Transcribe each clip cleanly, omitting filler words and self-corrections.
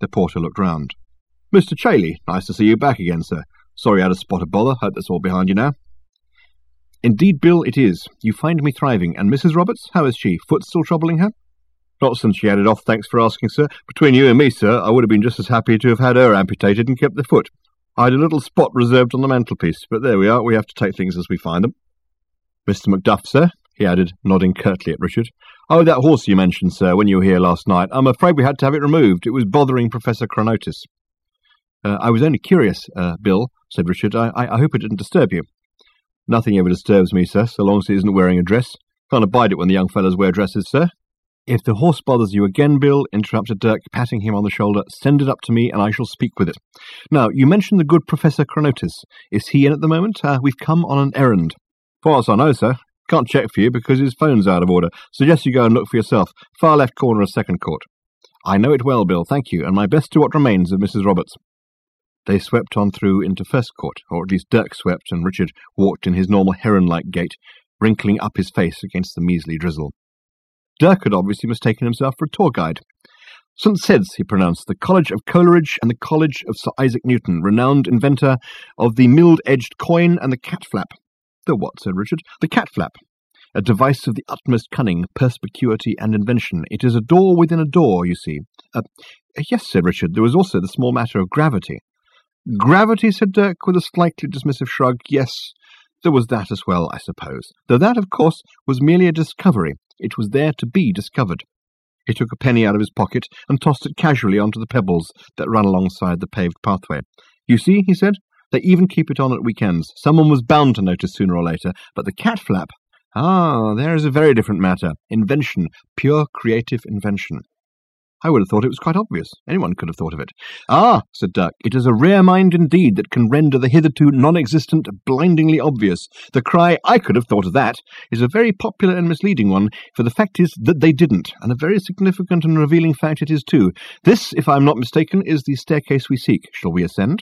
The porter looked round. "Mr. Chailey, nice to see you back again, sir. Sorry I had a spot of bother. Hope that's all behind you now." "Indeed, Bill, it is. You find me thriving. And Mrs. Roberts, how is she? Foot still troubling her?" "Not since she had it off, thanks for asking, sir. Between you and me, sir, I would have been just as happy to have had her amputated and kept the foot. I had a little spot reserved on the mantelpiece, but there we are. We have to take things as we find them. Mr. Macduff, sir," he added, nodding curtly at Richard. "Oh, that horse you mentioned, sir, when you were here last night. I'm afraid we had to have it removed. It was bothering Professor Chronotis." "I was only curious, Bill," said Richard. I hope it didn't disturb you." "Nothing ever disturbs me, sir, so long as he isn't wearing a dress. Can't abide it when the young fellows wear dresses, sir." "If the horse bothers you again, Bill," interrupted Dirk, patting him on the shoulder, "send it up to me and I shall speak with it. Now, you mentioned the good Professor Chronotis. Is he in at the moment? We've come on an errand." "Far as I know, sir. Can't check for you because his phone's out of order. Suggest you go and look for yourself. Far left corner of Second Court." "I know it well, Bill, thank you, and my best to what remains of Mrs. Roberts." They swept on through into First Court, or at least Dirk swept, and Richard walked in his normal heron-like gait, wrinkling up his face against the measly drizzle. Dirk had obviously mistaken himself for a tour guide. "St. Sed's," he pronounced, "the College of Coleridge and the College of Sir Isaac Newton, renowned inventor of the milled-edged coin and the cat-flap." "The what?" said Richard. "The cat-flap. A device of the utmost cunning, perspicuity, and invention. It is a door within a door, you see." "Yes," said Richard. "There was also the small matter of gravity." "Gravity," said Dirk, with a slightly dismissive shrug. "Yes, there was that as well, I suppose. Though that, of course, was merely a discovery. It was there to be discovered." He took a penny out of his pocket and tossed it casually onto the pebbles that ran alongside the paved pathway. "You see," he said, "they even keep it on at weekends. Someone was bound to notice sooner or later. But the cat flap, there is a very different matter. Invention, pure creative invention." "I would have thought it was quite obvious. Anyone could have thought of it." "Ah," said Dirk, "it is a rare mind indeed that can render the hitherto non-existent blindingly obvious. The cry, 'I could have thought of that,' is a very popular and misleading one, for the fact is that they didn't, and a very significant and revealing fact it is too. This, if I am not mistaken, is the staircase we seek. Shall we ascend?"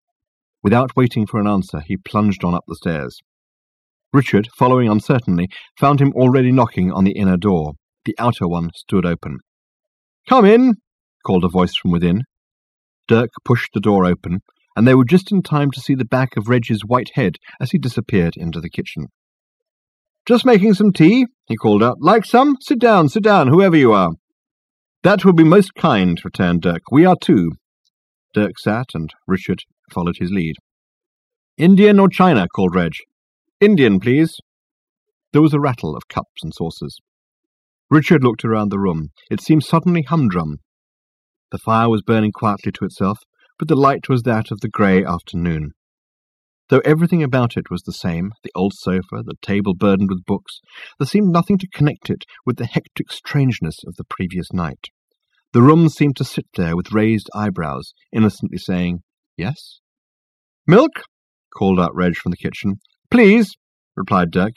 Without waiting for an answer, he plunged on up the stairs. Richard, following uncertainly, found him already knocking on the inner door. The outer one stood open. "Come in," called a voice from within. Dirk pushed the door open, and they were just in time to see the back of Reg's white head as he disappeared into the kitchen. "Just making some tea," he called out. "Like some? Sit down, whoever you are." "That will be most kind," returned Dirk. "We are two." Dirk sat, and Richard followed his lead. "Indian or China?" called Reg. "Indian, please." There was a rattle of cups and saucers. Richard looked around the room. It seemed suddenly humdrum. The fire was burning quietly to itself, but the light was that of the grey afternoon. Though everything about it was the same, the old sofa, the table burdened with books, there seemed nothing to connect it with the hectic strangeness of the previous night. The room seemed to sit there with raised eyebrows, innocently saying, "Yes?" "Milk?" called out Reg from the kitchen. "Please," replied Dirk.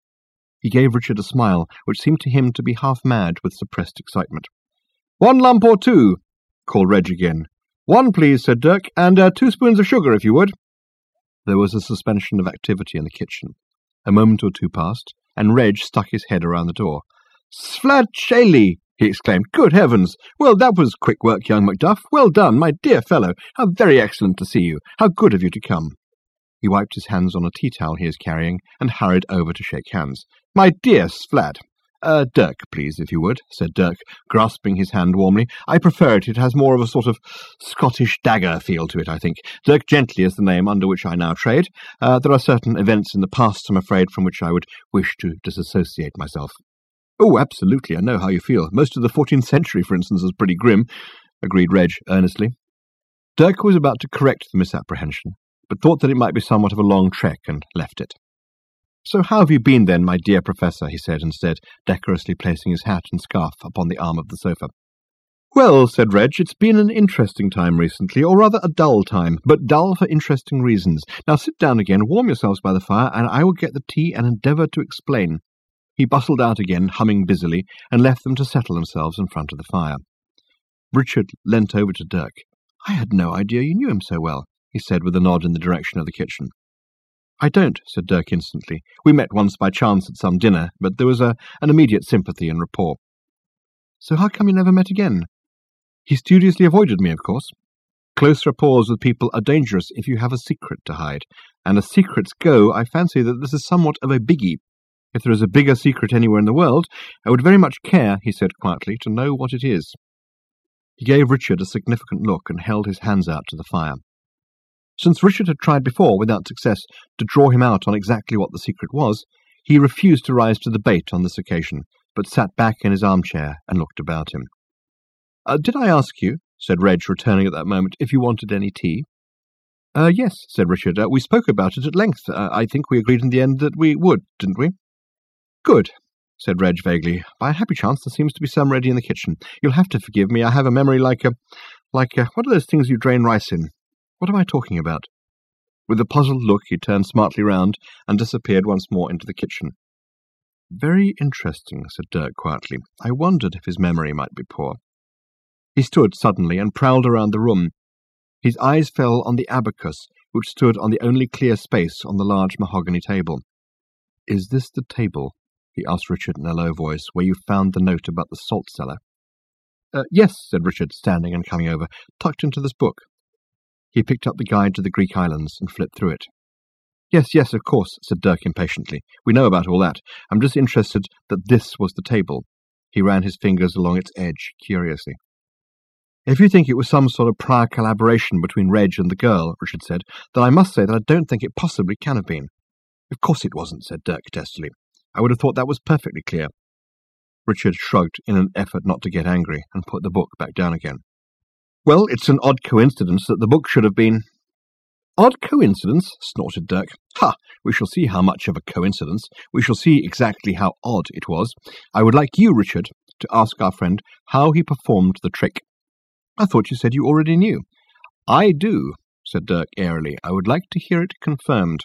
He gave Richard a smile, which seemed to him to be half mad with suppressed excitement. "1 lump or 2?" called Reg again. "1, please," said Dirk, "and 2 spoons of sugar, if you would." There was a suspension of activity in the kitchen. A moment or two passed, and Reg stuck his head around the door. "Sflad Chailey!" he exclaimed. "Good heavens! Well, that was quick work, young Macduff. Well done, my dear fellow. How very excellent to see you. How good of you to come." He wiped his hands on a tea-towel he was carrying and hurried over to shake hands. "My dear Sflad." "Dirk, please, if you would," said Dirk, grasping his hand warmly. "I prefer it. It has more of a sort of Scottish dagger feel to it, I think. Dirk Gently is the name under which I now trade. There are certain events in the past, I'm afraid, from which I would wish to disassociate myself." "Oh, absolutely. I know how you feel. Most of the 14th century, for instance, is pretty grim," agreed Reg earnestly. Dirk was about to correct the misapprehension, but thought that it might be somewhat of a long trek, and left it. "So how have you been, then, my dear Professor?" he said instead, decorously placing his hat and scarf upon the arm of the sofa. "Well," said Reg, "it's been an interesting time recently, or rather a dull time, but dull for interesting reasons. Now sit down again, warm yourselves by the fire, and I will get the tea and endeavour to explain." He bustled out again, humming busily, and left them to settle themselves in front of the fire. Richard leant over to Dirk. "I had no idea you knew him so well," he said with a nod in the direction of the kitchen. "I don't," said Dirk instantly. "We met once by chance at some dinner, but there was an immediate sympathy and rapport." "So how come you never met again?" He studiously avoided me, of course. Close rapport with people are dangerous if you have a secret to hide, and as secrets go, I fancy that this is somewhat of a biggie. If there is a bigger secret anywhere in the world, I would very much care, he said quietly, to know what it is. He gave Richard a significant look and held his hands out to the fire. Since Richard had tried before, without success, to draw him out on exactly what the secret was, he refused to rise to the bait on this occasion, but sat back in his armchair and looked about him. Did I ask you, said Reg, returning at that moment, if you wanted any tea? Yes, said Richard. We spoke about it at length. I think we agreed in the end that we would, didn't we? Good, said Reg vaguely. By a happy chance there seems to be some ready in the kitchen. You'll have to forgive me. I have a memory like what are those things you drain rice in? What am I talking about? With a puzzled look he turned smartly round and disappeared once more into the kitchen. Very interesting, said Dirk quietly. I wondered if his memory might be poor. He stood suddenly and prowled around the room. His eyes fell on the abacus, which stood on the only clear space on the large mahogany table. Is this the table, he asked Richard in a low voice, where you found the note about the salt cellar? Yes, said Richard, standing and coming over, tucked into this book. He picked up the guide to the Greek islands and flipped through it. Yes, of course, said Dirk impatiently. We know about all that. I'm just interested that this was the table. He ran his fingers along its edge, curiously. If you think it was some sort of prior collaboration between Reg and the girl, Richard said, then I must say that I don't think it possibly can have been. Of course it wasn't, said Dirk testily. I would have thought that was perfectly clear. Richard shrugged in an effort not to get angry and put the book back down again. Well, it's an odd coincidence that the book should have been... Odd coincidence? Snorted Dirk. Ha! We shall see how much of a coincidence. We shall see exactly how odd it was. I would like you, Richard, to ask our friend how he performed the trick. I thought you said you already knew. I do, said Dirk airily. I would like to hear it confirmed.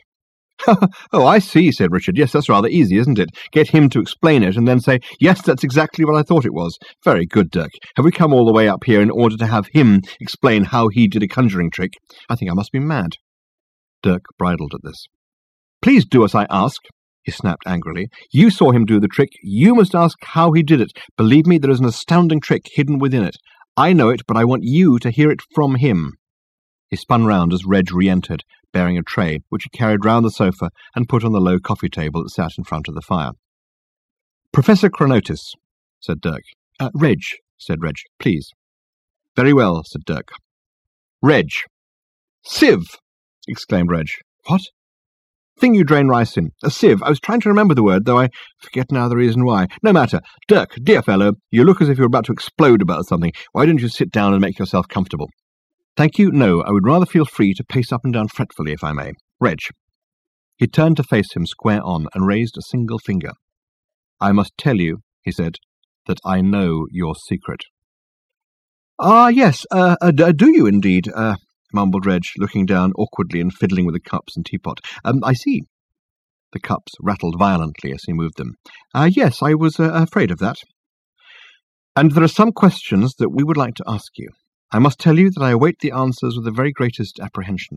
Oh, I see, said Richard. Yes, that's rather easy, isn't it? Get him to explain it and then say, yes, that's exactly what I thought it was. Very good, Dirk. Have we come all the way up here in order to have him explain how he did a conjuring trick? I think I must be mad. Dirk bridled at this. Please do as I ask, he snapped angrily. You saw him do the trick. You must ask how he did it. Believe me, there is an astounding trick hidden within it. I know it, but I want you to hear it from him. He spun round as Reg re-entered, bearing a tray, which he carried round the sofa and put on the low coffee table that sat in front of the fire. Professor Chronotis, said Dirk. Reg, said Reg, please. Very well, said Dirk. Reg. Sieve, exclaimed Reg. What? Thing you drain rice in. A sieve. I was trying to remember the word, though I forget now the reason why. No matter. Dirk, dear fellow, you look as if you were about to explode about something. Why don't you sit down and make yourself comfortable? Thank you, no. I would rather feel free to pace up and down fretfully, if I may. Reg. He turned to face him square on and raised a single finger. I must tell you, he said, that I know your secret. Ah, yes, do you indeed, mumbled Reg, looking down awkwardly and fiddling with the cups and teapot. I see. The cups rattled violently as he moved them. Yes, I was afraid of that. And there are some questions that we would like to ask you. I must tell you that I await the answers with the very greatest apprehension.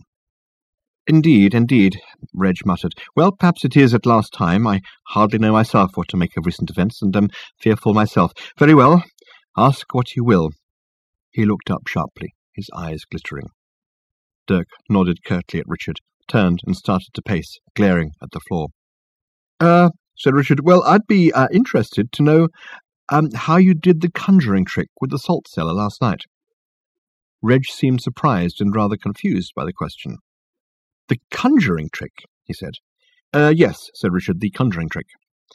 Indeed, Reg muttered. Well, perhaps it is at last time. I hardly know myself what to make of recent events, and am fearful myself. Very well. Ask what you will. He looked up sharply, his eyes glittering. Dirk nodded curtly at Richard, turned and started to pace, glaring at the floor. Said Richard, well, I'd be interested to know how you did the conjuring trick with the salt cellar last night. Reg seemed surprised and rather confused by the question. The conjuring trick, he said. Yes, said Richard, the conjuring trick.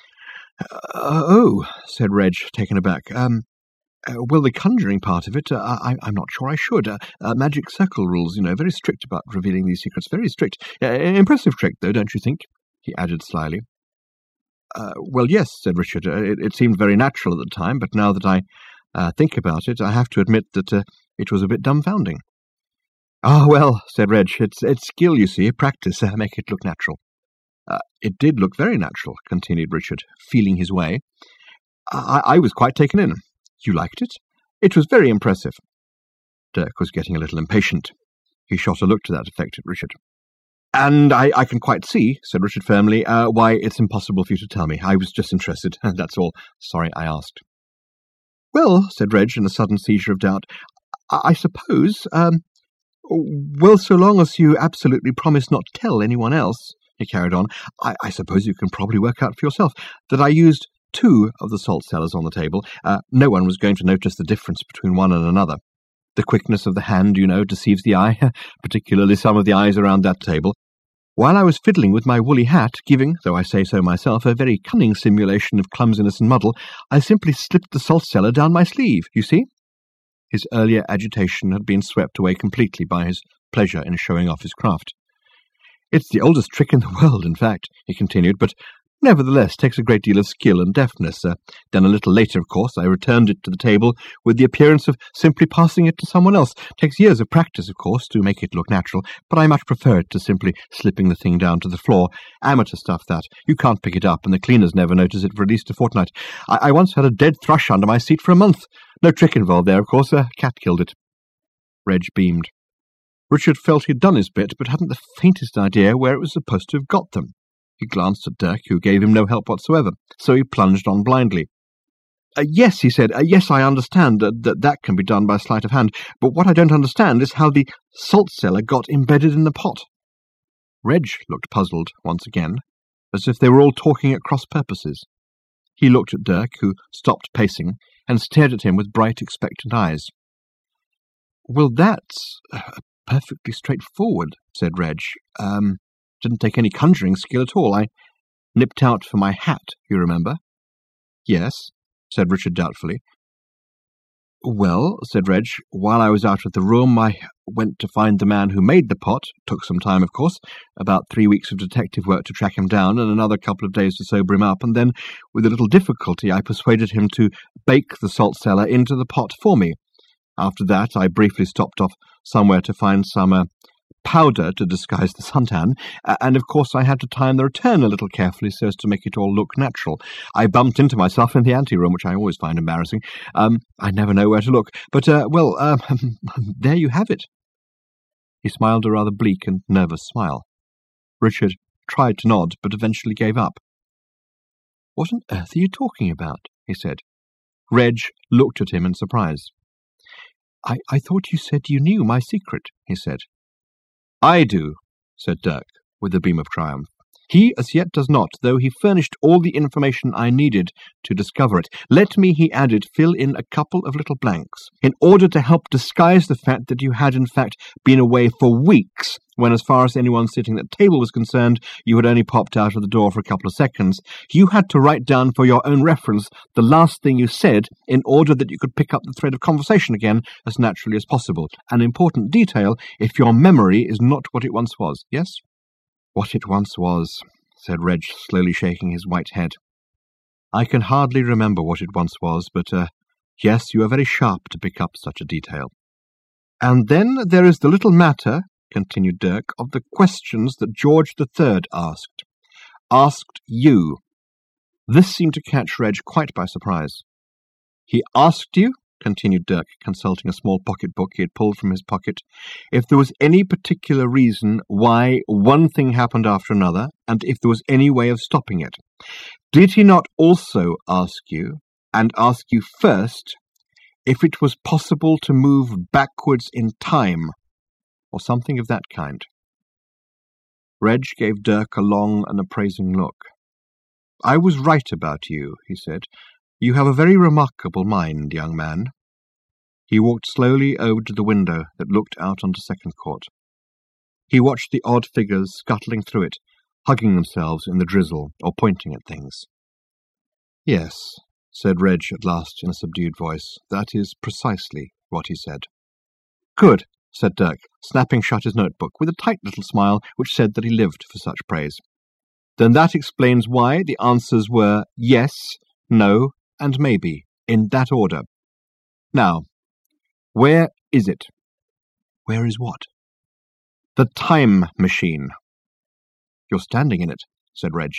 Oh, said Reg, taken aback. Well, the conjuring part of it, I'm not sure I should. Magic circle rules, very strict about revealing these secrets, very strict. Impressive trick, though, don't you think? He added slyly. Well, yes, said Richard. It seemed very natural at the time, but now that I think about it, I have to admit that it was a bit dumbfounding. Ah, well, said Reg, it's skill, you see, practice, make it look natural. It did look very natural, continued Richard, feeling his way. I was quite taken in. You liked it? It was very impressive. Dirk was getting a little impatient. He shot a look to that effect at Richard. And I can quite see, said Richard firmly, why it's impossible for you to tell me. I was just interested, that's all. Sorry I asked. Well, said Reg in a sudden seizure of doubt, I suppose, well, so long as you absolutely promise not to tell anyone else," he carried on, I suppose you can probably work out for yourself that I used 2 of the salt cellars on the table. No one was going to notice the difference between one and another. The quickness of the hand, you know, deceives the eye, particularly some of the eyes around that table. While I was fiddling with my woolly hat, giving, though I say so myself, a very cunning simulation of clumsiness and muddle, I simply slipped the salt cellar down my sleeve, you see? His earlier agitation had been swept away completely by his pleasure in showing off his craft. "It's the oldest trick in the world, in fact," he continued, "but nevertheless takes a great deal of skill and deftness. Then a little later, of course, I returned it to the table with the appearance of simply passing it to someone else. Takes years of practice, of course, to make it look natural, but I much prefer it to simply slipping the thing down to the floor. Amateur stuff, that. You can't pick it up, and the cleaners never notice it for at least a fortnight. I once had a dead thrush under my seat for a month. No trick involved there, of course. A cat killed it." Reg beamed. Richard felt he'd done his bit, but hadn't the faintest idea where it was supposed to have got them. He glanced at Dirk, who gave him no help whatsoever, so he plunged on blindly. "Yes," he said, "yes, I understand that can be done by sleight of hand, but what I don't understand is how the salt cellar got embedded in the pot." Reg looked puzzled once again, as if they were all talking at cross purposes. He looked at Dirk, who stopped pacing, and stared at him with bright, expectant eyes. "Well, that's perfectly straightforward," said Reg. Didn't take any conjuring skill at all. I nipped out for my hat, you remember?" "Yes," said Richard doubtfully. "Well," said Reg, "while I was out of the room, I went to find the man who made the pot. Took some time, of course, about 3 weeks of detective work to track him down, and another couple of days to sober him up, and then, with a little difficulty, I persuaded him to bake the salt cellar into the pot for me. After that, I briefly stopped off somewhere to find some powder to disguise the suntan, and of course I had to time the return a little carefully so as to make it all look natural. I bumped into myself in the ante-room, which I always find embarrassing. I never know where to look, but, there you have it." He smiled a rather bleak and nervous smile. Richard tried to nod, but eventually gave up. "What on earth are you talking about?" he said. Reg looked at him in surprise. I thought you said you knew my secret," he said. "I do," said Dirk, with a beam of triumph. "He as yet does not, though he furnished all the information I needed to discover it. Let me," he added, "fill in a couple of little blanks, in order to help disguise the fact that you had in fact been away for weeks, when as far as anyone sitting at the table was concerned, you had only popped out of the door for a couple of seconds. You had to write down for your own reference the last thing you said in order that you could pick up the thread of conversation again as naturally as possible. An important detail if your memory is not what it once was, yes?" "What it once was," said Reg, slowly shaking his white head. "I can hardly remember what it once was, but, yes, you are very sharp to pick up such a detail." "And then there is the little matter," continued Dirk, "of the questions that George III asked you." This seemed to catch Reg quite by surprise. "He asked you," continued Dirk, consulting a small pocket-book he had pulled from his pocket, "if there was any particular reason why one thing happened after another, and if there was any way of stopping it. Did he not also ask you, and ask you first, if it was possible to move backwards in time, or something of that kind?" Reg gave Dirk a long and appraising look. "I was right about you," he said. "You have a very remarkable mind, young man." He walked slowly over to the window that looked out onto Second Court. He watched the odd figures scuttling through it, hugging themselves in the drizzle or pointing at things. "Yes," said Reg at last in a subdued voice, "that is precisely what he said." "Good," said Dirk, snapping shut his notebook with a tight little smile which said that he lived for such praise. "Then that explains why the answers were yes, no, and maybe, in that order. Now, where is it?" "Where is what?" "The time machine." "You're standing in it," said Reg.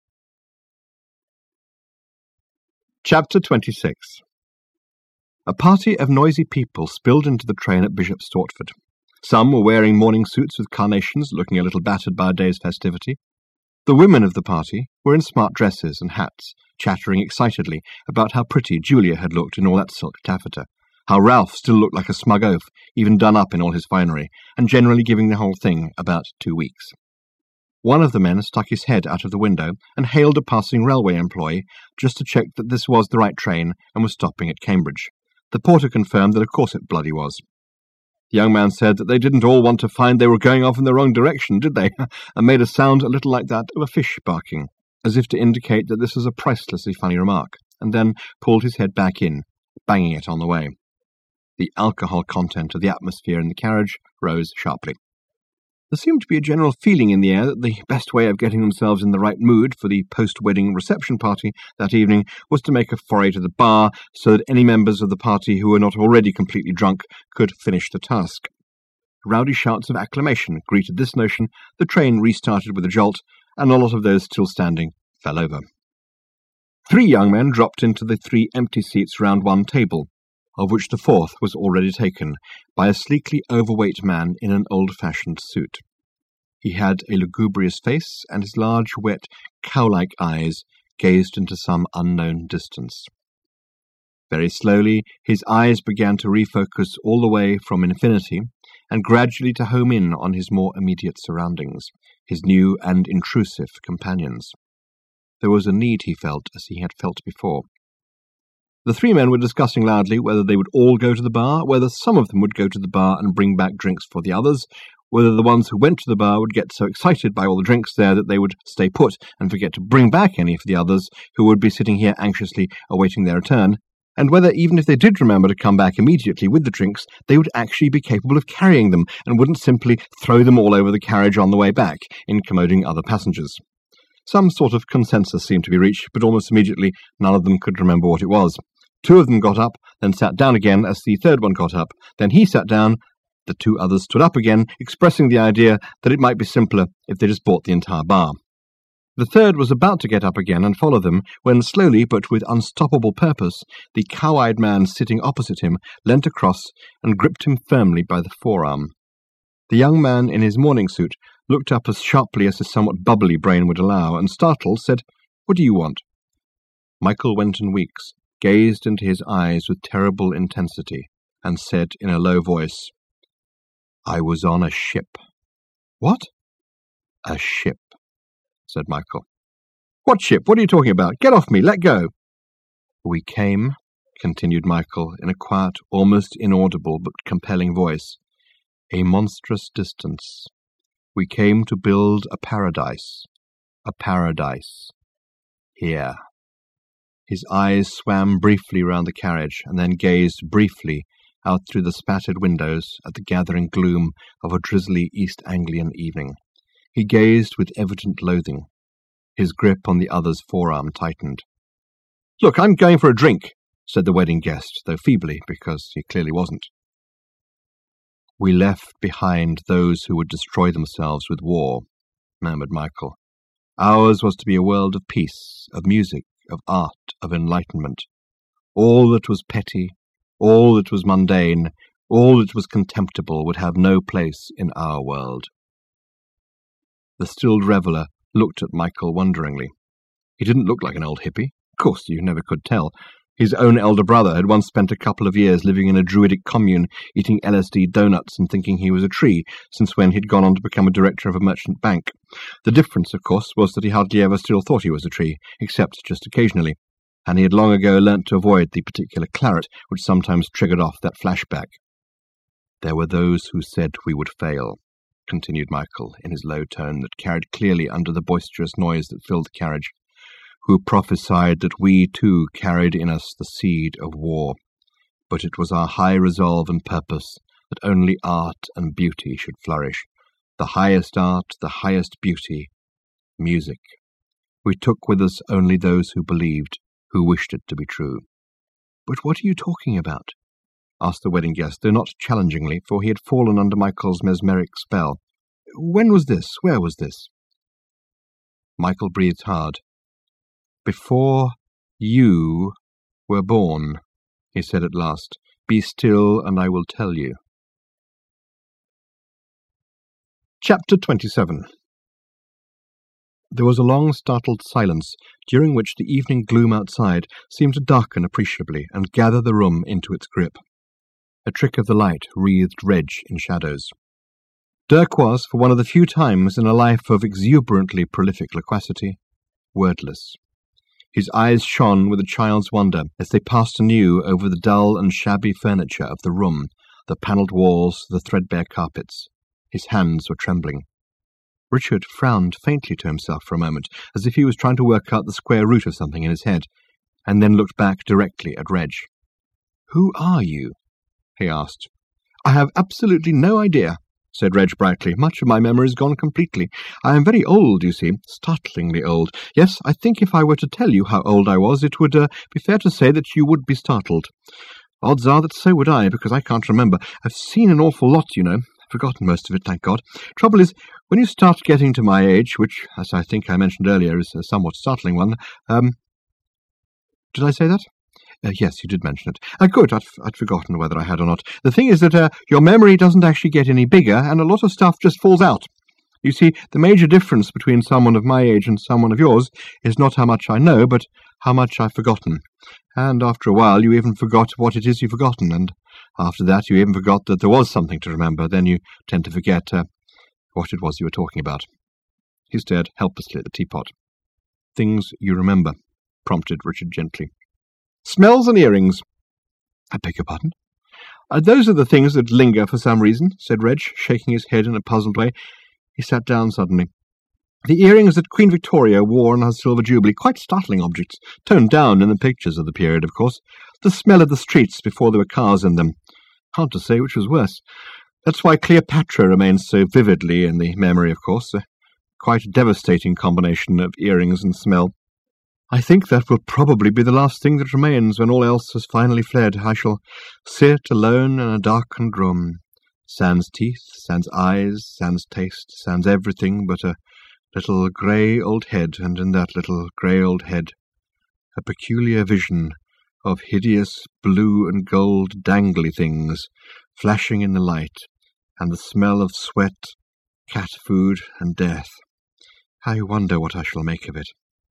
Chapter 26. A party of noisy people spilled into the train at Bishop Stortford. Some were wearing morning suits with carnations, looking a little battered by a day's festivity. The women of the party were in smart dresses and hats, chattering excitedly about how pretty Julia had looked in all that silk taffeta, how Ralph still looked like a smug oaf, even done up in all his finery, and generally giving the whole thing about 2 weeks. One of the men stuck his head out of the window and hailed a passing railway employee just to check that this was the right train and was stopping at Cambridge. The porter confirmed that of course it bloody was. The young man said that they didn't all want to find they were going off in the wrong direction, did they? And made a sound a little like that of a fish barking, as if to indicate that this was a pricelessly funny remark, and then pulled his head back in, banging it on the way. The alcohol content of the atmosphere in the carriage rose sharply. There seemed to be a general feeling in the air that the best way of getting themselves in the right mood for the post-wedding reception party that evening was to make a foray to the bar so that any members of the party who were not already completely drunk could finish the task. Rowdy shouts of acclamation greeted this notion, the train restarted with a jolt, and a lot of those still standing fell over. 3 young men dropped into the 3 empty seats round one table, of which the 4th was already taken, by a sleekly overweight man in an old-fashioned suit. He had a lugubrious face, and his large, wet, cow-like eyes gazed into some unknown distance. Very slowly his eyes began to refocus all the way from infinity, and gradually to home in on his more immediate surroundings, his new and intrusive companions. There was a need, he felt, as he had felt before. The 3 men were discussing loudly whether they would all go to the bar, whether some of them would go to the bar and bring back drinks for the others, whether the ones who went to the bar would get so excited by all the drinks there that they would stay put and forget to bring back any for the others who would be sitting here anxiously awaiting their return, and whether even if they did remember to come back immediately with the drinks, they would actually be capable of carrying them and wouldn't simply throw them all over the carriage on the way back, incommoding other passengers. Some sort of consensus seemed to be reached, but almost immediately none of them could remember what it was. 2 of them got up, then sat down again as the 3rd one got up. Then he sat down. The 2 others stood up again, expressing the idea that it might be simpler if they just bought the entire bar. The 3rd was about to get up again and follow them, when slowly, but with unstoppable purpose, the cow-eyed man sitting opposite him leant across and gripped him firmly by the forearm. The young man in his morning suit looked up as sharply as his somewhat bubbly brain would allow, and startled, said, "What do you want?" Michael Wenton Weeks gazed into his eyes with terrible intensity, and said in a low voice, "I was on a ship." "What?" "A ship," said Michael. "What ship? What are you talking about? Get off me! Let go!" "We came," continued Michael in a quiet, almost inaudible but compelling voice, "a monstrous distance. We came to build a paradise here." His eyes swam briefly round the carriage, and then gazed briefly out through the spattered windows at the gathering gloom of a drizzly East Anglian evening. He gazed with evident loathing. His grip on the other's forearm tightened. "Look, I'm going for a drink," said the wedding guest, though feebly, because he clearly wasn't. "We left behind those who would destroy themselves with war," murmured Michael. "Ours was to be a world of peace, of music, of art, of enlightenment. All that was petty, all that was mundane, all that was contemptible would have no place in our world." The stilled reveller looked at Michael wonderingly. He didn't look like an old hippie. Of course, you never could tell. His own elder brother had once spent a couple of years living in a druidic commune, eating LSD donuts and thinking he was a tree, since when he'd gone on to become a director of a merchant bank. The difference, of course, was that he hardly ever still thought he was a tree, except just occasionally, and he had long ago learnt to avoid the particular claret which sometimes triggered off that flashback. "There were those who said we would fail," continued Michael in his low tone that carried clearly under the boisterous noise that filled the carriage, "who prophesied that we too carried in us the seed of war. But it was our high resolve and purpose that only art and beauty should flourish. The highest art, the highest beauty, music. We took with us only those who believed, who wished it to be true." "But what are you talking about?" asked the wedding guest, though not challengingly, for he had fallen under Michael's mesmeric spell. "When was this? Where was this?" Michael breathed hard. "Before you were born," he said at last. "Be still, and I will tell you." Chapter 27. There was a long, startled silence, during which the evening gloom outside seemed to darken appreciably and gather the room into its grip. A trick of the light wreathed Reg in shadows. Dirk was, for one of the few times in a life of exuberantly prolific loquacity, wordless. His eyes shone with a child's wonder as they passed anew over the dull and shabby furniture of the room, the panelled walls, the threadbare carpets. His hands were trembling. Richard frowned faintly to himself for a moment, as if he was trying to work out the square root of something in his head, and then looked back directly at Reg. "Who are you?" he asked. "I have absolutely no idea," said Reg brightly. "Much of my memory's gone completely. I am very old, you see, startlingly old. Yes, I think if I were to tell you how old I was, it would be fair to say that you would be startled. Odds are that so would I, because I can't remember. I've seen an awful lot, you know. I've forgotten most of it, thank God. Trouble is, when you start getting to my age, which, as I think I mentioned earlier, is a somewhat startling one, did I say that? Yes, you did mention it. Good, I'd forgotten whether I had or not. The thing is that your memory doesn't actually get any bigger, and a lot of stuff just falls out. You see, the major difference between someone of my age and someone of yours is not how much I know, but how much I've forgotten. And after a while you even forgot what it is you've forgotten, and after that you even forgot that there was something to remember. Then you tend to forget what it was you were talking about." He stared helplessly at the teapot. "Things you remember," prompted Richard gently. "Smells and earrings." "I beg your pardon?" Those are the things that linger for some reason," said Reg, shaking his head in a puzzled way. He sat down suddenly. "The earrings that Queen Victoria wore on her Silver Jubilee, quite startling objects, toned down in the pictures of the period, of course. The smell of the streets before there were cars in them. Hard to say which was worse. That's why Cleopatra remains so vividly in the memory, of course. Quite a devastating combination of earrings and smell. I think that will probably be the last thing that remains when all else has finally fled. I shall sit alone in a darkened room. Sans teeth, sans eyes, sans taste, sans everything but a little grey old head, and in that little grey old head a peculiar vision of hideous blue and gold dangly things flashing in the light, and the smell of sweat, cat food, and death. I wonder what I shall make of it."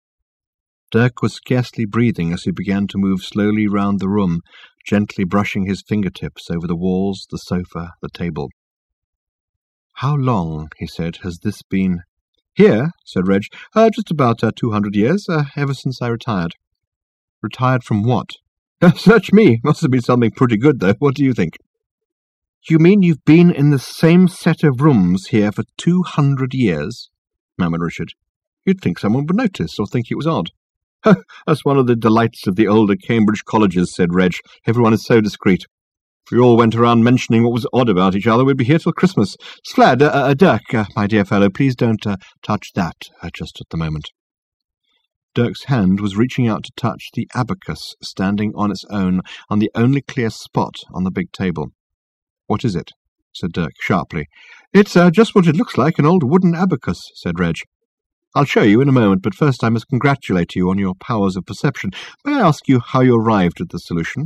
Dirk was scarcely breathing as he began to move slowly round the room, gently brushing his fingertips over the walls, the sofa, the table. "How long," he said, "has this been—" "Here," said Reg, "just about 200 years, ever since I retired." "Retired from what?" "Search me. Must have been something pretty good, though. What do you think?" "You mean you've been in the same set of rooms here for 200 years?" murmured Richard. "You'd think someone would notice, or think it was odd." "That's one of the delights of the older Cambridge colleges," said Reg. "Everyone is so discreet. If we all went around mentioning what was odd about each other, we'd be here till Christmas. Sflad, Dirk, my dear fellow, please don't touch that just at the moment." Dirk's hand was reaching out to touch the abacus standing on its own on the only clear spot on the big table. "What is it?" said Dirk sharply. "It's just what it looks like, an old wooden abacus," said Reg. "I'll show you in a moment, but first I must congratulate you on your powers of perception. May I ask you how you arrived at the solution?"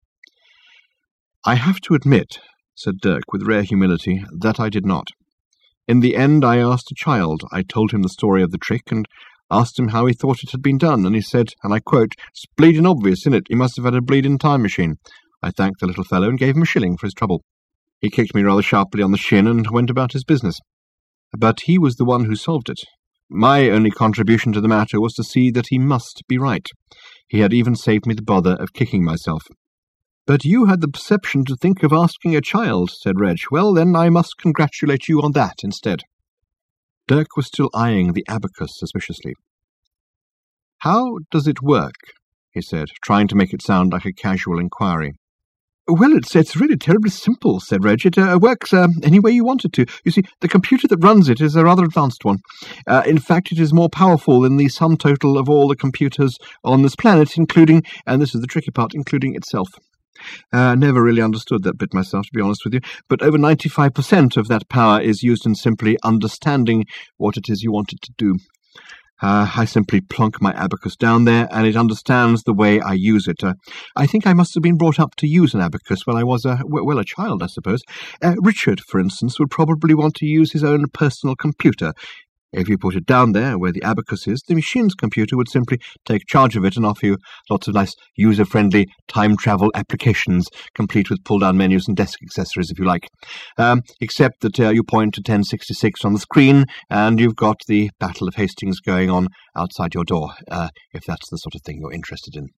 "I have to admit," said Dirk with rare humility, "that I did not. In the end I asked a child. I told him the story of the trick, and asked him how he thought it had been done, and he said, and I quote, 'It's bleedin' obvious, innit? He must have had a bleedin' time machine.' I thanked the little fellow and gave him a shilling for his trouble. He kicked me rather sharply on the shin and went about his business. But he was the one who solved it. My only contribution to the matter was to see that he must be right. He had even saved me the bother of kicking myself." "But you had the perception to think of asking a child," said Reg. "Well, then, I must congratulate you on that instead." Dirk was still eyeing the abacus suspiciously. "How does it work?" he said, trying to make it sound like a casual inquiry. "Well, it's really terribly simple," said Reg. "It works any way you want it to. You see, the computer that runs it is a rather advanced one. In fact, it is more powerful than the sum total of all the computers on this planet, including, and this is the tricky part, including itself. Never really understood that bit myself, to be honest with you, but over 95% of that power is used in simply understanding what it is you want it to do. I simply plonk my abacus down there, and it understands the way I use it. I think I must have been brought up to use an abacus when I was, a child, I suppose. Richard, for instance, would probably want to use his own personal computer. If you put it down there where the abacus is, the machine's computer would simply take charge of it and offer you lots of nice user-friendly time-travel applications, complete with pull-down menus and desk accessories, if you like. Except that you point to 1066 on the screen, and you've got the Battle of Hastings going on outside your door, if that's the sort of thing you're interested in.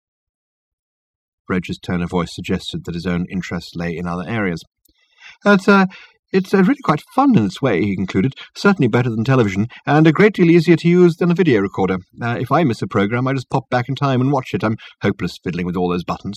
Reg's tone of voice suggested that his own interest lay in other areas. It's really quite fun in its way, he concluded. Certainly better than television, and a great deal easier to use than a video recorder. If I miss a program, I just pop back in time and watch it. I'm hopeless fiddling with all those buttons.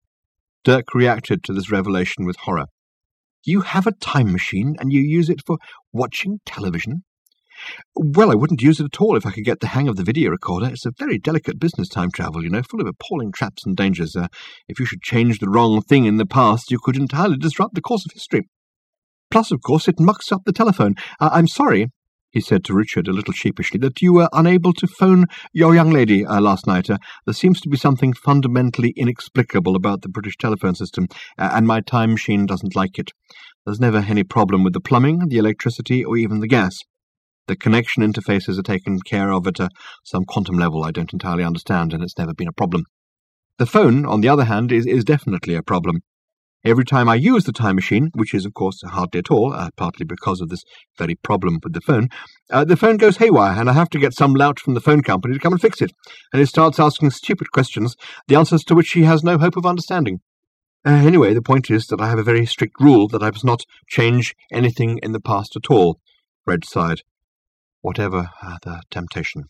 Dirk reacted to this revelation with horror. You have a time machine, and you use it for watching television? Well, I wouldn't use it at all if I could get the hang of the video recorder. It's a very delicate business, time travel, full of appalling traps and dangers. If you should change the wrong thing in the past, you could entirely disrupt the course of history. Plus, of course, it mucks up the telephone. I'm sorry, he said to Richard a little sheepishly, that you were unable to phone your young lady last night. There seems to be something fundamentally inexplicable about the British telephone system, and my time machine doesn't like it. There's never any problem with the plumbing, the electricity, or even the gas. The connection interfaces are taken care of at some quantum level I don't entirely understand, and it's never been a problem. The phone, on the other hand, is definitely a problem. Every time I use the time machine, which is, of course, hardly at all, partly because of this very problem with the phone goes haywire, and I have to get some lout from the phone company to come and fix it, and he starts asking stupid questions, the answers to which he has no hope of understanding. Anyway, the point is that I have a very strict rule that I must not change anything in the past at all. Reg sighed. Whatever the temptation.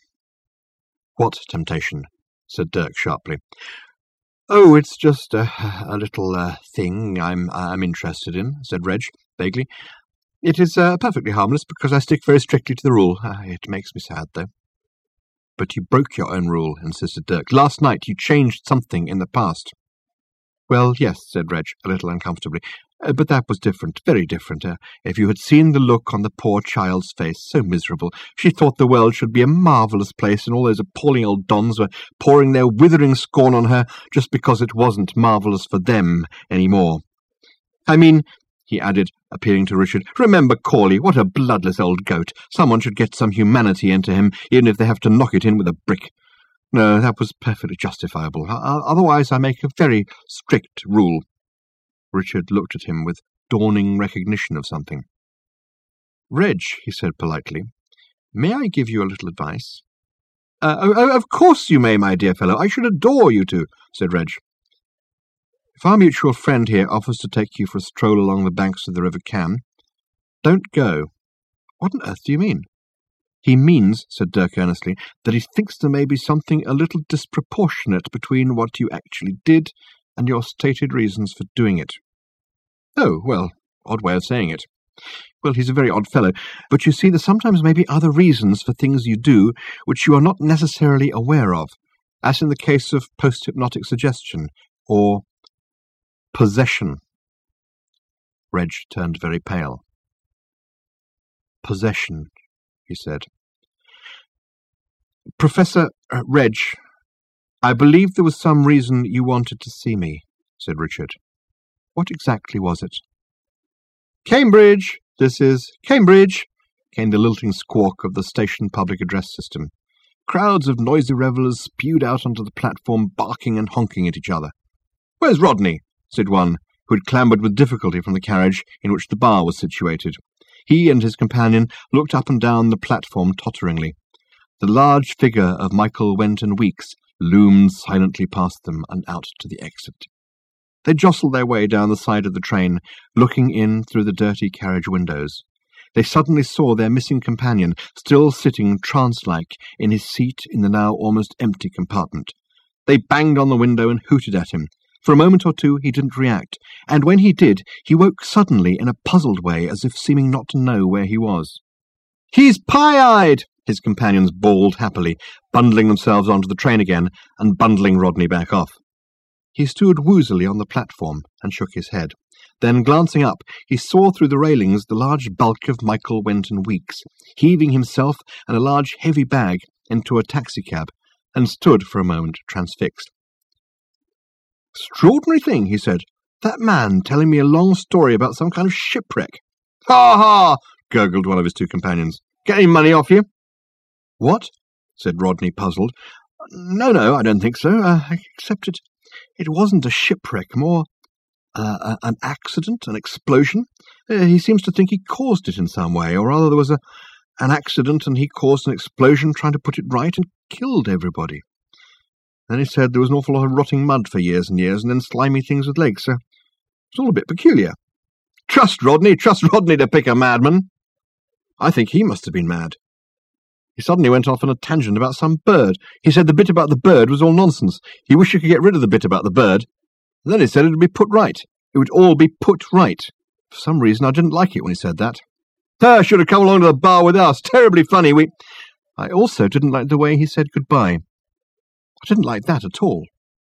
What temptation? Said Dirk sharply. Oh, it's just a little thing I'm interested in, said Reg, vaguely. It is perfectly harmless, because I stick very strictly to the rule. It makes me sad, though. But you broke your own rule, insisted Dirk. Last night you changed something in the past. Well, yes, said Reg, a little uncomfortably. But that was different, very different. If you had seen the look on the poor child's face, so miserable. She thought the world should be a marvellous place, and all those appalling old dons were pouring their withering scorn on her just because it wasn't marvellous for them any more. I mean, he added, appealing to Richard, remember Corley, what a bloodless old goat. Someone should get some humanity into him, even if they have to knock it in with a brick. No, that was perfectly justifiable. Otherwise I make a very strict rule. Richard looked at him with dawning recognition of something. Reg, he said politely, may I give you a little advice? Of course you may, my dear fellow. I should adore you to, said Reg. If our mutual friend here offers to take you for a stroll along the banks of the River Cam, don't go. What on earth do you mean? He means, said Dirk earnestly, that he thinks there may be something a little disproportionate between what you actually did and your stated reasons for doing it. Oh, well, odd way of saying it. Well, he's a very odd fellow, but you see, there sometimes may be other reasons for things you do which you are not necessarily aware of, as in the case of post-hypnotic suggestion, or possession. Reg turned very pale. Possession, he said. Professor Reg, I believe there was some reason you wanted to see me, said Richard. What exactly was it? Cambridge! This is Cambridge! Came the lilting squawk of the station public address system. Crowds of noisy revellers spewed out onto the platform, barking and honking at each other. Where's Rodney? Said one, who had clambered with difficulty from the carriage in which the bar was situated. He and his companion looked up and down the platform totteringly. The large figure of Michael Wenton Weeks loomed silently past them and out to the exit. They jostled their way down the side of the train, looking in through the dirty carriage windows. They suddenly saw their missing companion, still sitting trance-like in his seat in the now almost empty compartment. They banged on the window and hooted at him. For a moment or two he didn't react, and when he did, he woke suddenly in a puzzled way, as if seeming not to know where he was. "He's pie-eyed!" his companions bawled happily, bundling themselves onto the train again and bundling Rodney back off. He stood woozily on the platform and shook his head. Then, glancing up, he saw through the railings the large bulk of Michael Wenton Weeks, heaving himself and a large heavy bag into a taxicab, and stood for a moment transfixed. "Extraordinary thing," he said. "That man telling me a long story about some kind of shipwreck." "Ha ha!" gurgled one of his two companions. "Get any money off you?" "What?" said Rodney, puzzled. No, I don't think so. Except it wasn't a shipwreck, more an accident, an explosion. He seems to think he caused it in some way, or rather there was an accident and he caused an explosion trying to put it right and killed everybody. Then he said there was an awful lot of rotting mud for years and years, and then slimy things with legs, so it's all a bit peculiar. Trust Rodney to pick a madman. I think he must have been mad. He suddenly went off on a tangent about some bird. He said the bit about the bird was all nonsense. He wished you could get rid of the bit about the bird. And then he said it would be put right. It would all be put right. For some reason I didn't like it when he said that. I should have come along to the bar with us. Terribly funny. I also didn't like the way he said goodbye. I didn't like that at all.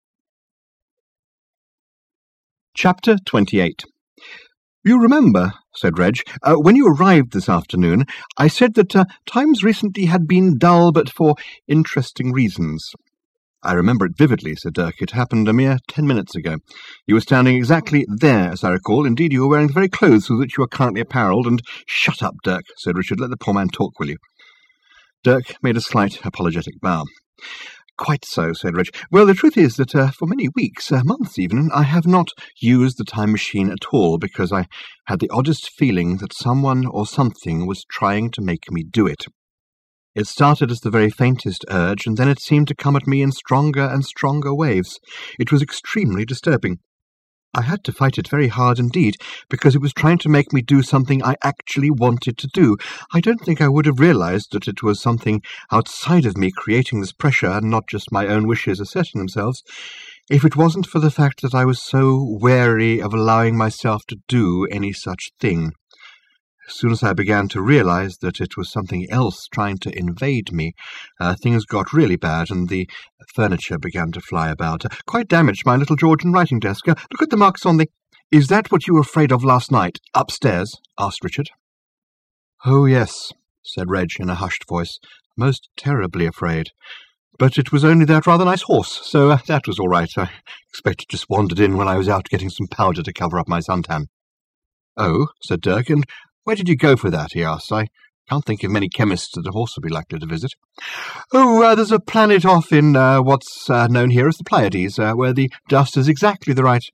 Chapter 28. "You remember," said Reg, "when you arrived this afternoon, I said that times recently had been dull, but for interesting reasons." "I remember it vividly," said Dirk. "It happened a mere 10 minutes ago. You were standing exactly there, as I recall. Indeed, you were wearing the very clothes with which you are currently apparelled, and—" "Shut up, Dirk," said Richard. "Let the poor man talk, will you?" Dirk made a slight apologetic bow. "Quite so," said Reg. "Well, the truth is that for many weeks, months even, I have not used the time machine at all, because I had the oddest feeling that someone or something was trying to make me do it. It started as the very faintest urge, and then it seemed to come at me in stronger and stronger waves. It was extremely disturbing. I had to fight it very hard indeed, because it was trying to make me do something I actually wanted to do. I don't think I would have realized that it was something outside of me creating this pressure, and not just my own wishes asserting themselves, if it wasn't for the fact that I was so wary of allowing myself to do any such thing. As soon as I began to realize that it was something else trying to invade me, things got really bad, and the furniture began to fly about. Quite damaged my little Georgian writing desk. Look at the marks on the—" "Is that what you were afraid of last night, upstairs?" asked Richard. "Oh, yes," said Reg in a hushed voice, "most terribly afraid. But it was only that rather nice horse, so that was all right. I expect it just wandered in when I was out getting some powder to cover up my suntan." "Oh," said Dirk, "and where did you go for that?" he asked. "I can't think of many chemists that a horse would be likely to visit." "Oh, there's a planet off in what's known here as the Pleiades, where the dust is exactly the right—"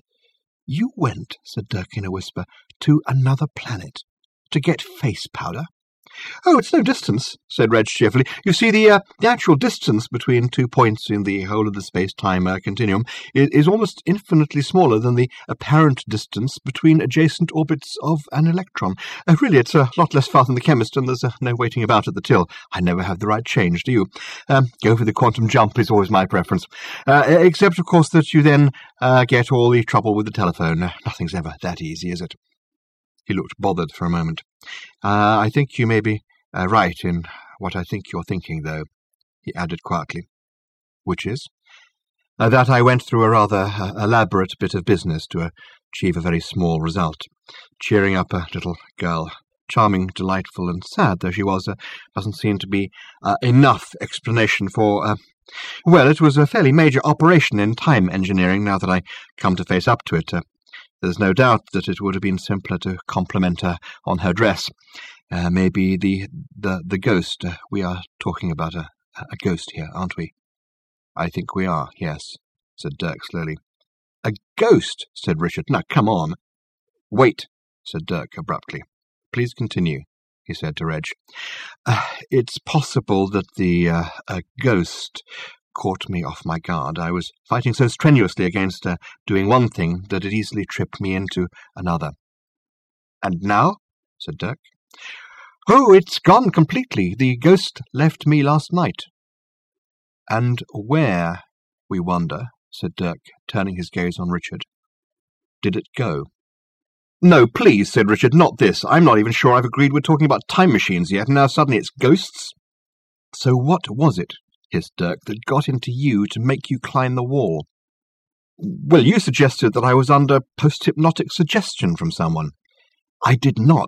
"You went," said Dirk in a whisper, "to another planet to get face powder?" "Oh, it's no distance," said Reg cheerfully. "You see, the actual distance between 2 points in the whole of the space-time continuum is almost infinitely smaller than the apparent distance between adjacent orbits of an electron. Really, it's a lot less far than the chemist, and there's no waiting about at the till. I never have the right change, do you? Go for the quantum jump is always my preference. Except, of course, that you then get all the trouble with the telephone. Nothing's ever that easy, is it?" He looked bothered for a moment. "I think you may be right in what I think you're thinking, though," he added quietly. "Which is?" "That I went through a rather elaborate bit of business to achieve a very small result. Cheering up a little girl. Charming, delightful, and sad though she was, doesn't seem to be enough explanation for— well, it was a fairly major operation in time engineering, now that I come to face up to it. There's no doubt that it would have been simpler to compliment her on her dress. Maybe the ghost. We are talking about a ghost here, aren't we?" "I think we are, yes," said Dirk slowly. "A ghost?" said Richard. "Now, come on." "Wait," said Dirk abruptly. "Please continue," he said to Reg. "It's possible that the ghost caught me off my guard. I was fighting so strenuously against doing one thing that it easily tripped me into another." "And now?" said Dirk. "Oh, it's gone completely. The ghost left me last night." "And where, we wonder," said Dirk, turning his gaze on Richard, "did it go?" "No, please," said Richard, "not this. I'm not even sure I've agreed we're talking about time machines yet, and now suddenly it's ghosts." "So what was it," hissed Dirk, "that got into you to make you climb the wall?" "Well, you suggested that I was under post-hypnotic suggestion from someone." "I did not.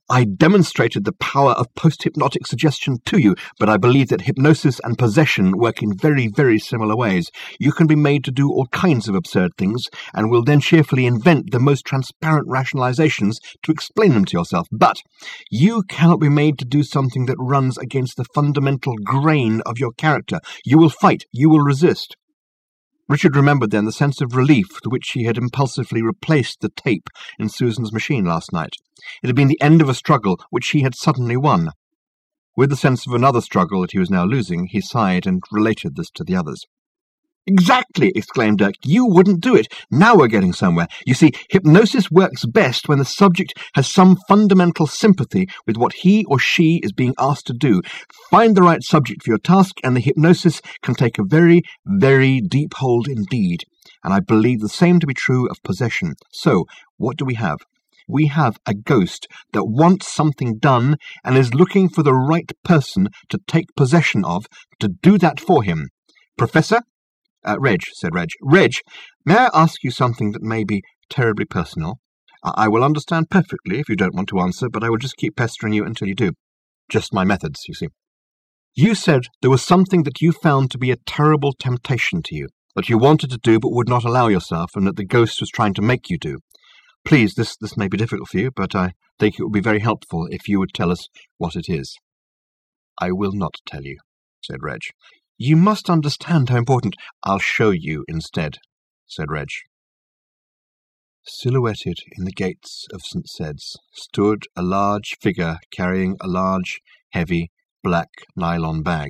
I demonstrated the power of post-hypnotic suggestion to you, but I believe that hypnosis and possession work in very, very similar ways. You can be made to do all kinds of absurd things, and will then cheerfully invent the most transparent rationalizations to explain them to yourself. But you cannot be made to do something that runs against the fundamental grain of your character. You will fight. You will resist. Richard remembered then the sense of relief with which he had impulsively replaced the tape in Susan's machine last night. It had been the end of a struggle which he had suddenly won. With the sense of another struggle that he was now losing, he sighed and related this to the others. "Exactly!" exclaimed Dirk. "You wouldn't do it. Now we're getting somewhere. You see, hypnosis works best when the subject has some fundamental sympathy with what he or she is being asked to do. Find the right subject for your task, and the hypnosis can take a very, very deep hold indeed. And I believe the same to be true of possession. So, what do we have? We have a ghost that wants something done and is looking for the right person to take possession of, to do that for him. Professor?" "Reg," said Reg. "Reg, may I ask you something that may be terribly personal? I will understand perfectly if you don't want to answer, but I will just keep pestering you until you do. Just my methods, you see. You said there was something that you found to be a terrible temptation to you, that you wanted to do but would not allow yourself, and that the ghost was trying to make you do. Please, this may be difficult for you, but I think it would be very helpful if you would tell us what it is." "I will not tell you," said Reg. "You must understand how important—" "I'll show you instead," said Reg. Silhouetted in the gates of St. Sed's stood a large figure carrying a large, heavy, black nylon bag.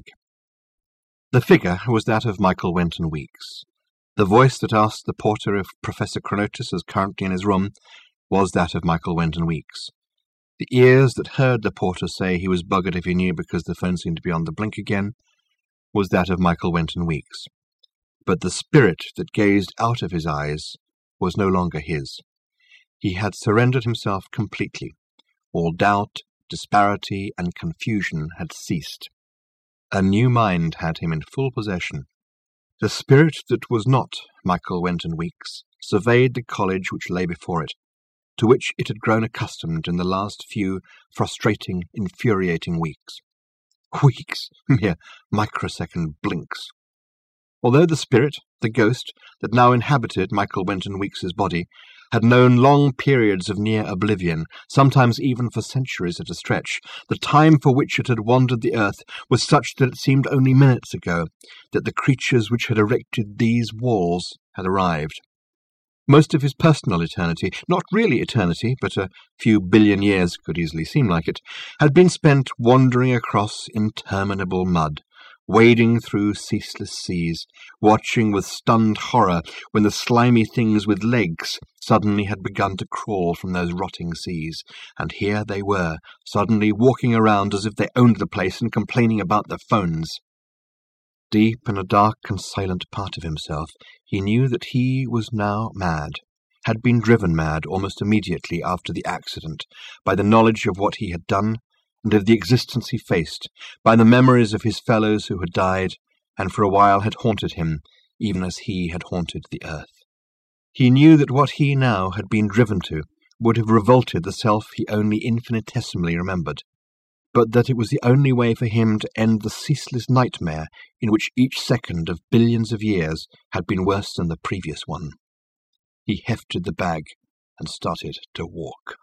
The figure was that of Michael Wenton Weeks. The voice that asked the porter if Professor Chronotis was currently in his room was that of Michael Wenton Weeks. The ears that heard the porter say he was buggered if he knew because the phone seemed to be on the blink again was that of Michael Wenton Weeks. But the spirit that gazed out of his eyes was no longer his. He had surrendered himself completely. All doubt, disparity, and confusion had ceased. A new mind had him in full possession. The spirit that was not Michael Wenton Weeks surveyed the college which lay before it, to which it had grown accustomed in the last few frustrating, infuriating weeks. Weeks, mere microsecond blinks. Although the spirit, the ghost, that now inhabited Michael Wenton Weeks's body, had known long periods of near oblivion, sometimes even for centuries at a stretch, the time for which it had wandered the earth was such that it seemed only minutes ago that the creatures which had erected these walls had arrived. Most of his personal eternity, not really eternity, but a few billion years could easily seem like it, had been spent wandering across interminable mud, wading through ceaseless seas, watching with stunned horror when the slimy things with legs suddenly had begun to crawl from those rotting seas, and here they were, suddenly walking around as if they owned the place and complaining about their phones. Deep in a dark and silent part of himself, he knew that he was now mad, had been driven mad almost immediately after the accident, by the knowledge of what he had done, and of the existence he faced, by the memories of his fellows who had died, and for a while had haunted him, even as he had haunted the earth. He knew that what he now had been driven to would have revolted the self he only infinitesimally remembered, but that it was the only way for him to end the ceaseless nightmare in which each second of billions of years had been worse than the previous one. He hefted the bag and started to walk.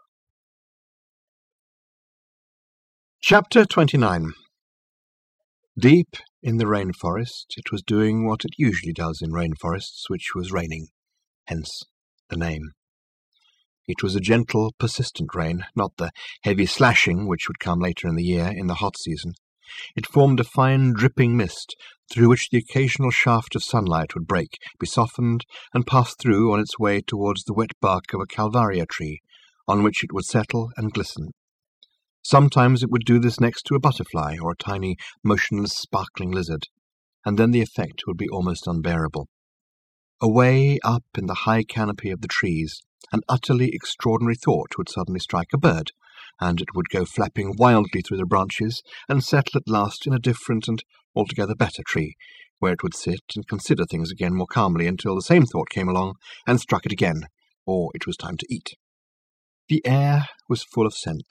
Chapter 29. Deep in the rainforest, it was doing what it usually does in rainforests, which was raining, hence the name. It was a gentle, persistent rain, not the heavy slashing which would come later in the year, in the hot season. It formed a fine, dripping mist, through which the occasional shaft of sunlight would break, be softened, and pass through on its way towards the wet bark of a calvaria tree, on which it would settle and glisten. Sometimes it would do this next to a butterfly or a tiny, motionless, sparkling lizard, and then the effect would be almost unbearable. Away up in the high canopy of the trees, an utterly extraordinary thought would suddenly strike a bird, and it would go flapping wildly through the branches and settle at last in a different and altogether better tree, where it would sit and consider things again more calmly until the same thought came along and struck it again, or it was time to eat. The air was full of scents,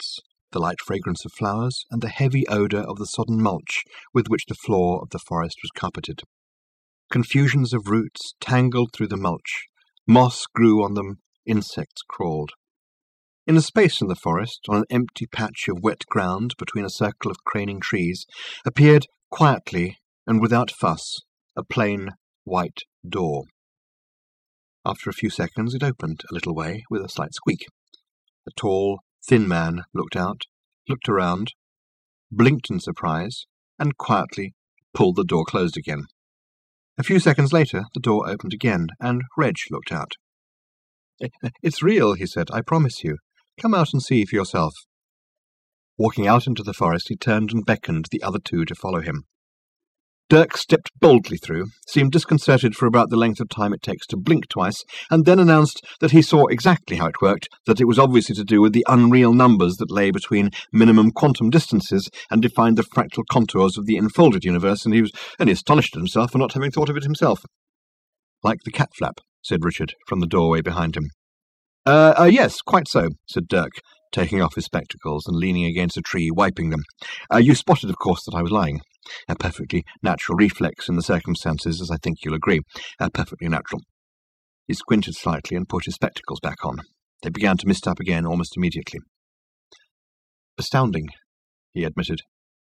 the light fragrance of flowers, and the heavy odour of the sodden mulch with which the floor of the forest was carpeted. Confusions of roots tangled through the mulch. Moss grew on them, insects crawled. In a space in the forest, on an empty patch of wet ground between a circle of craning trees, appeared quietly and without fuss a plain white door. After a few seconds it opened a little way with a slight squeak. A tall, thin man looked out, looked around, blinked in surprise, and quietly pulled the door closed again. A few seconds later the door opened again, and Reg looked out. "It's real," he said, "I promise you. Come out and see for yourself." Walking out into the forest, he turned and beckoned the other two to follow him. Dirk stepped boldly through, seemed disconcerted for about the length of time it takes to blink twice, and then announced that he saw exactly how it worked, that it was obviously to do with the unreal numbers that lay between minimum quantum distances and defined the fractal contours of the enfolded universe, and he was only astonished at himself for not having thought of it himself. "Like the cat flap," said Richard, from the doorway behind him. Yes, quite so," said Dirk, taking off his spectacles and leaning against a tree, wiping them. "You spotted, of course, that I was lying. A perfectly natural reflex in the circumstances, as I think you'll agree. Perfectly natural." He squinted slightly and put his spectacles back on. They began to mist up again almost immediately. "Astounding," he admitted.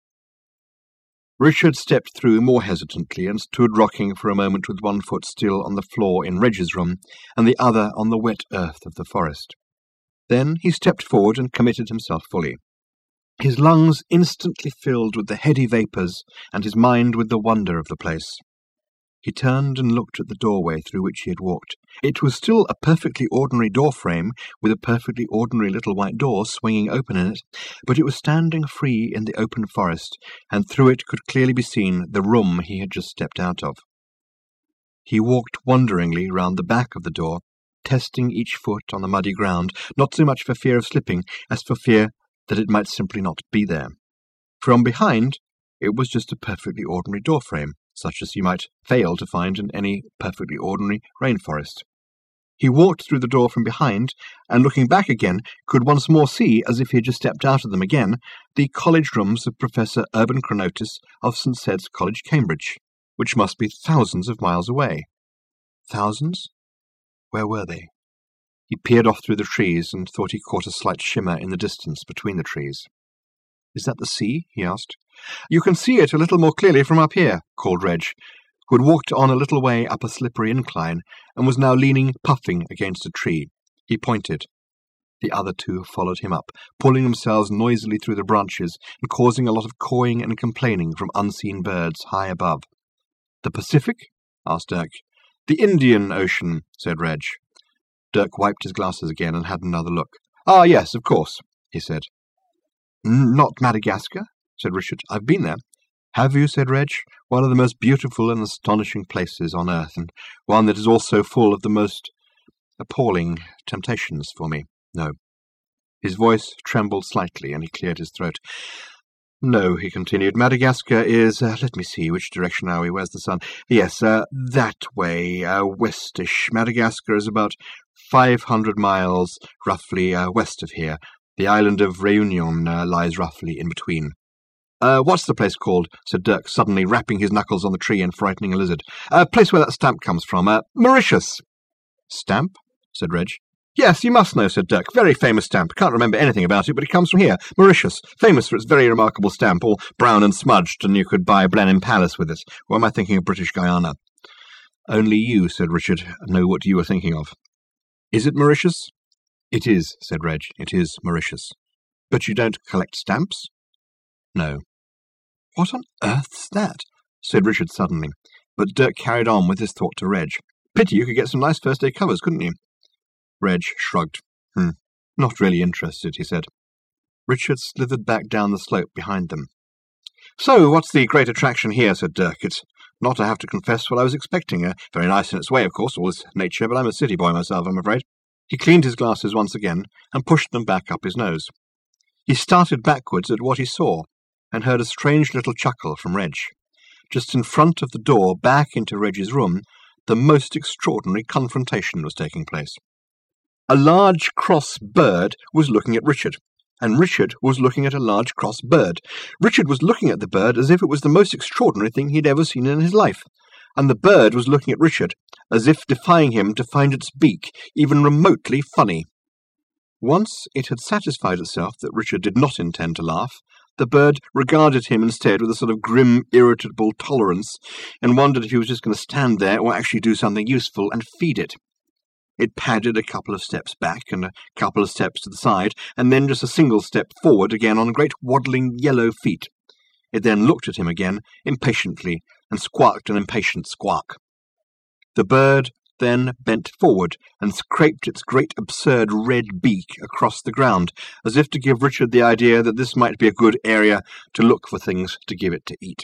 Richard stepped through more hesitantly and stood rocking for a moment with one foot still on the floor in Reg's room and the other on the wet earth of the forest. Then he stepped forward and committed himself fully. His lungs instantly filled with the heady vapours and his mind with the wonder of the place. He turned and looked at the doorway through which he had walked. It was still a perfectly ordinary door frame, with a perfectly ordinary little white door swinging open in it, but it was standing free in the open forest, and through it could clearly be seen the room he had just stepped out of. He walked wonderingly round the back of the door, testing each foot on the muddy ground, not so much for fear of slipping as for fear that it might simply not be there. From behind, it was just a perfectly ordinary door frame, such as you might fail to find in any perfectly ordinary rainforest. He walked through the door from behind, and looking back again, could once more see, as if he had just stepped out of them again, the college rooms of Professor Urban Chronotis of St. Sed's College, Cambridge, which must be thousands of miles away. Thousands? Where were they? He peered off through the trees and thought he caught a slight shimmer in the distance between the trees. "Is that the sea?" he asked. "You can see it a little more clearly from up here," called Reg, who had walked on a little way up a slippery incline and was now leaning, puffing, against a tree. He pointed. The other two followed him up, pulling themselves noisily through the branches and causing a lot of cawing and complaining from unseen birds high above. "The Pacific?" asked Dirk. "The Indian Ocean," said Reg. Dirk wiped his glasses again and had another look. "Ah, yes, of course," he said. "Not Madagascar?" said Richard. "I've been there." "Have you?" said Reg. "One of the most beautiful and astonishing places on earth, and one that is also full of the most appalling temptations for me. No." His voice trembled slightly, and he cleared his throat. "No," he continued. "Madagascar is, let me see, which direction are we? Where's the sun? Yes, that way, westish. Madagascar is about 500 miles, roughly, west of here. The island of Réunion lies roughly in between." "What's the place called?" said Dirk, suddenly rapping his knuckles on the tree and frightening a lizard. "Place where that stamp comes from. Mauritius." "Stamp?" said Reg. "Yes, you must know," said Dirk. "Very famous stamp. Can't remember anything about it, but it comes from here. Mauritius. Famous for its very remarkable stamp, all brown and smudged, and you could buy Blenheim Palace with it. Or am I thinking of British Guiana?" "Only you," said Richard, "know what you are thinking of." "Is it Mauritius?" "It is," said Reg. "It is Mauritius." "But you don't collect stamps?" "No." "What on earth's that?" said Richard suddenly, but Dirk carried on with his thought to Reg. "Pity you could get some nice first-day covers, couldn't you?" Reg shrugged. Not really interested," he said. Richard slithered back down the slope behind them. "So, what's the great attraction here?" said Dirk. "It's not, I have to confess, what I was expecting. Very nice in its way, of course, all this nature, but I'm a city boy myself, I'm afraid." He cleaned his glasses once again and pushed them back up his nose. He started backwards at what he saw and heard a strange little chuckle from Reg. Just in front of the door back into Reg's room, the most extraordinary confrontation was taking place. A large cross bird was looking at Richard. and Richard was looking at a large cross bird. Richard was looking at the bird as if it was the most extraordinary thing he'd ever seen in his life, and the bird was looking at Richard as if defying him to find its beak even remotely funny. Once it had satisfied itself that Richard did not intend to laugh, the bird regarded him instead with a sort of grim, irritable tolerance, and wondered if he was just going to stand there or actually do something useful and feed it. It padded a couple of steps back and a couple of steps to the side, and then just a single step forward again on great waddling yellow feet. It then looked at him again, impatiently, and squawked an impatient squawk. The bird then bent forward and scraped its great absurd red beak across the ground, as if to give Richard the idea that this might be a good area to look for things to give it to eat.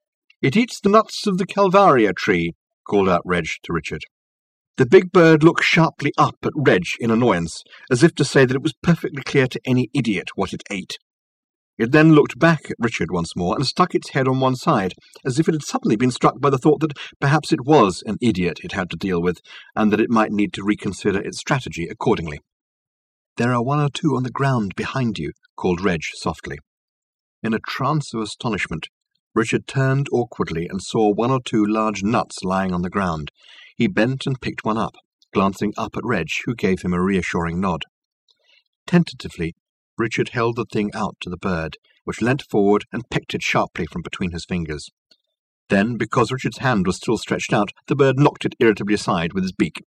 "It eats the nuts of the Calvaria tree," called out Reg to Richard. The big bird looked sharply up at Reg in annoyance, as if to say that it was perfectly clear to any idiot what it ate. It then looked back at Richard once more and stuck its head on one side, as if it had suddenly been struck by the thought that perhaps it was an idiot it had to deal with, and that it might need to reconsider its strategy accordingly. "There are one or two on the ground behind you," called Reg softly. In a trance of astonishment, Richard turned awkwardly and saw one or two large nuts lying on the ground. He bent and picked one up, glancing up at Reg, who gave him a reassuring nod. Tentatively, Richard held the thing out to the bird, which leant forward and pecked it sharply from between his fingers. Then, because Richard's hand was still stretched out, the bird knocked it irritably aside with his beak.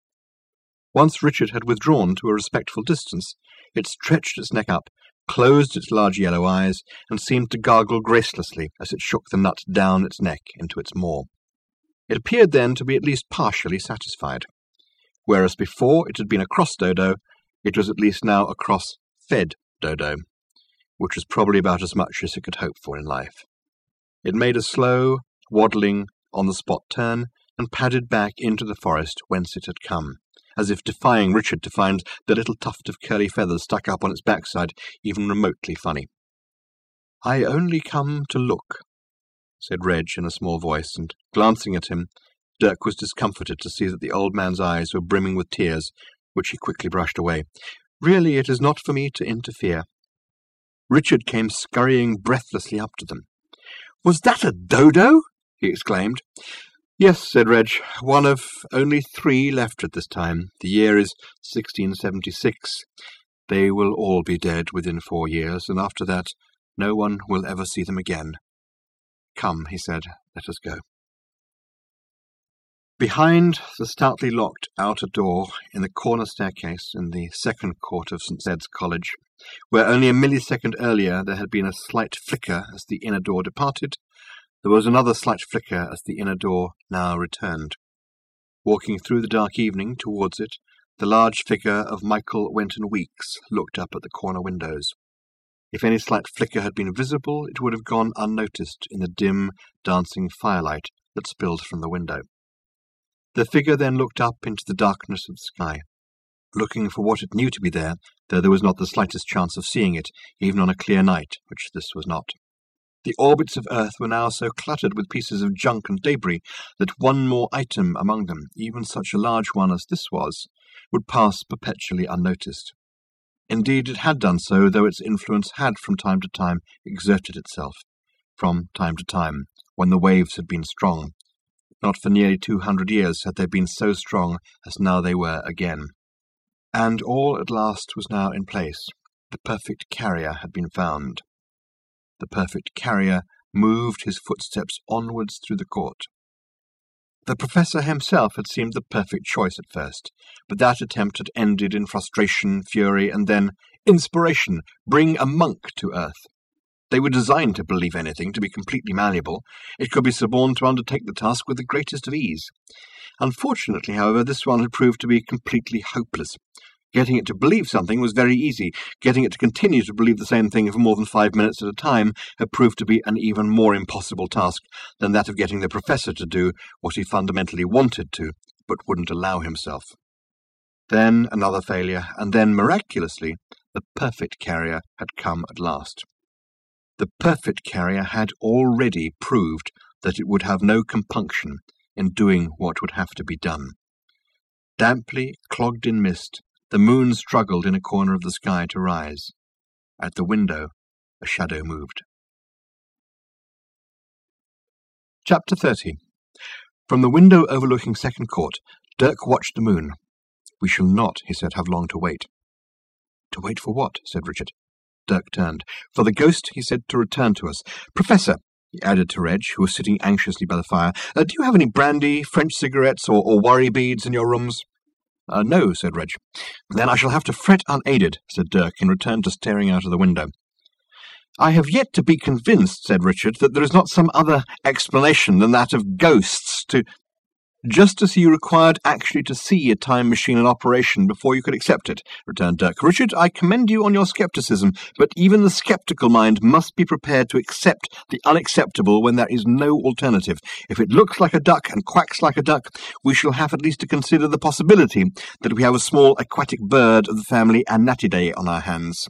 Once Richard had withdrawn to a respectful distance, it stretched its neck up, closed its large yellow eyes, and seemed to gargle gracelessly as it shook the nut down its neck into its maw. It appeared then to be at least partially satisfied. Whereas before it had been a cross dodo, it was at least now a cross-fed dodo, which was probably about as much as it could hope for in life. It made a slow, waddling, on-the-spot turn, and padded back into the forest whence it had come, as if defying Richard to find the little tuft of curly feathers stuck up on its backside even remotely funny. "I only come to look," said Reg in a small voice, and glancing at him, Dirk was discomforted to see that the old man's eyes were brimming with tears, which he quickly brushed away. "Really, it is not for me to interfere." Richard came scurrying breathlessly up to them. "Was that a dodo?" he exclaimed. "Yes," said Reg, "one of only 3 left at this time. The year is 1676. They will all be dead within 4 years, and after that no one will ever see them again. Come," he said, "let us go." Behind the stoutly locked outer door in the corner staircase in the second court of St. Zed's College, where only a millisecond earlier there had been a slight flicker as the inner door departed, there was another slight flicker as the inner door now returned. Walking through the dark evening towards it, the large figure of Michael Wenton Weeks looked up at the corner windows. If any slight flicker had been visible, it would have gone unnoticed in the dim, dancing firelight that spilled from the window. The figure then looked up into the darkness of the sky, looking for what it knew to be there, though there was not the slightest chance of seeing it, even on a clear night, which this was not. The orbits of Earth were now so cluttered with pieces of junk and debris that one more item among them, even such a large one as this was, would pass perpetually unnoticed. Indeed, it had done so, though its influence had from time to time exerted itself, from time to time, when the waves had been strong. Not for nearly 200 years had they been so strong as now they were again. And all at last was now in place. The perfect carrier had been found. The perfect carrier moved his footsteps onwards through the court. The professor himself had seemed the perfect choice at first, but that attempt had ended in frustration, fury, and then inspiration. Bring a monk to Earth. They were designed to believe anything, to be completely malleable. It could be suborned to undertake the task with the greatest of ease. Unfortunately, however, this one had proved to be completely hopeless. Getting it to believe something was very easy. Getting it to continue to believe the same thing for more than 5 minutes at a time had proved to be an even more impossible task than that of getting the professor to do what he fundamentally wanted to, but wouldn't allow himself. Then another failure, and then, miraculously, the perfect carrier had come at last. The perfect carrier had already proved that it would have no compunction in doing what would have to be done. Damply, clogged in mist, the moon struggled in a corner of the sky to rise. At the window, a shadow moved. Chapter 30. From the window overlooking Second Court, Dirk watched the moon. "We shall not," he said, "have long to wait." "To wait for what?" said Richard. Dirk turned. "For the ghost," he said, "to return to us. Professor," he added to Reg, who was sitting anxiously by the fire, "do you have any brandy, French cigarettes, or worry beads in your rooms?" "No," said Reg. "Then I shall have to fret unaided," said Dirk, and returned to staring out of the window. "I have yet to be convinced," said Richard, "that there is not some other explanation than that of ghosts to—" "Just as you required actually to see a time machine in operation before you could accept it," returned Dirk. "Richard, I commend you on your scepticism, but even the sceptical mind must be prepared to accept the unacceptable when there is no alternative. If it looks like a duck and quacks like a duck, we shall have at least to consider the possibility that we have a small aquatic bird of the family Anatidae on our hands."